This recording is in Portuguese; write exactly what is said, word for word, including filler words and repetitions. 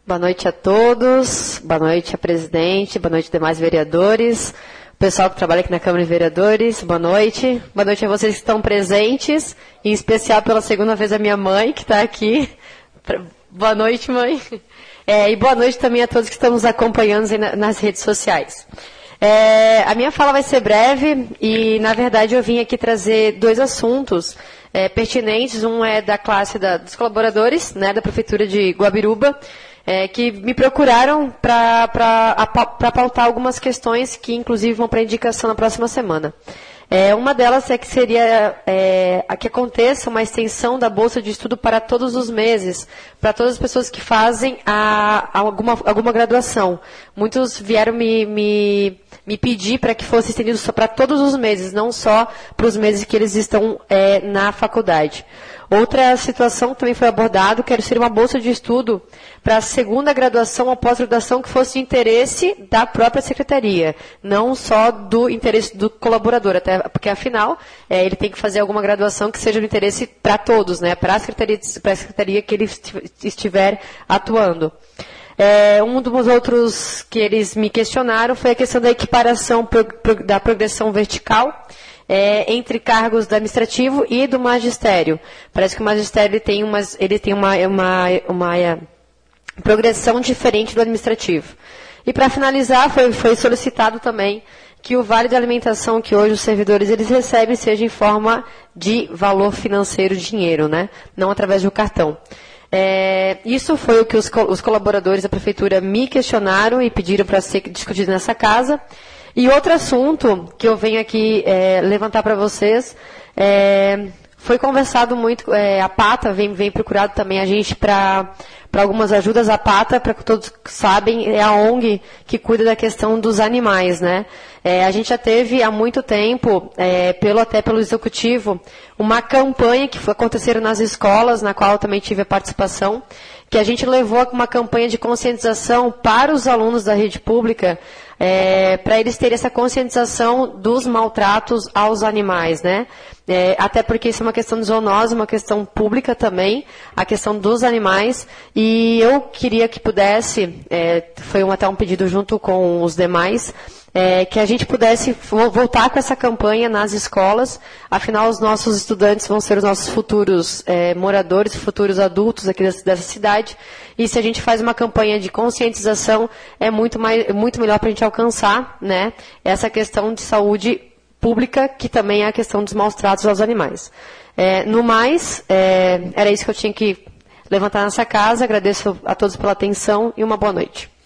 Boa noite a todos, boa noite a presidente, boa noite demais vereadores, o pessoal que trabalha aqui na Câmara de Vereadores, boa noite. Boa noite a vocês que estão presentes, em especial pela segunda vez a minha mãe, que está aqui. Boa noite, mãe. É, e boa noite também a todos que estão nos acompanhando nas redes sociais. É, a minha fala vai ser breve e, na verdade, eu vim aqui trazer dois assuntos é, pertinentes. Um é da classe da, dos colaboradores, né, da Prefeitura de Guabiruba, é, que me procuraram para pautar algumas questões que, inclusive, vão para indicação na próxima semana. É, uma delas é que seria é, a que aconteça uma extensão da Bolsa de Estudo para todos os meses, para todas as pessoas que fazem a, a alguma, alguma graduação. Muitos vieram me, me, me pedir para que fosse estendido só para todos os meses, não só para os meses que eles estão é, na faculdade. Outra situação que também foi abordada, que seria uma bolsa de estudo para a segunda graduação ou pós-graduação que fosse de interesse da própria secretaria, não só do interesse do colaborador, até porque, afinal, é, ele tem que fazer alguma graduação que seja de interesse para todos, né, para a secretaria, para a secretaria que ele estiver atuando. É, um dos outros que eles me questionaram foi a questão da equiparação pro, pro, da progressão vertical, É, entre cargos do administrativo e do magistério. Parece que o magistério ele tem, umas, ele tem uma, uma, uma, uma progressão diferente do administrativo. E para finalizar, foi, foi solicitado também que o vale de alimentação que hoje os servidores eles recebem seja em forma de valor financeiro, dinheiro, né? Não através do cartão. É, isso foi o que os, os colaboradores da prefeitura me questionaram e pediram para ser discutido nessa casa. E outro assunto que eu venho aqui é, levantar para vocês, é, foi conversado muito, é, a PATA vem, vem procurado também a gente para algumas ajudas. A PATA, para que todos sabem, é a O N G que cuida da questão dos animais, né? É, a gente já teve há muito tempo, é, pelo, até pelo Executivo, uma campanha que foi acontecer nas escolas, na qual eu também tive a participação, que a gente levou uma campanha de conscientização para os alunos da rede pública, é, para eles terem essa conscientização dos maltratos aos animais, né? É, até porque isso é uma questão de zoonose, uma questão pública também, a questão dos animais, e eu queria que pudesse, é, foi um, até um pedido junto com os demais, É, que a gente pudesse voltar com essa campanha nas escolas. Afinal, os nossos estudantes vão ser os nossos futuros é, moradores, futuros adultos aqui dessa, dessa cidade. E se a gente faz uma campanha de conscientização, é muito, mais, muito melhor para a gente alcançar, né, essa questão de saúde pública, que também é a questão dos maus tratos aos animais. É, no mais, é, era isso que eu tinha que levantar nessa casa. Agradeço a todos pela atenção e uma boa noite.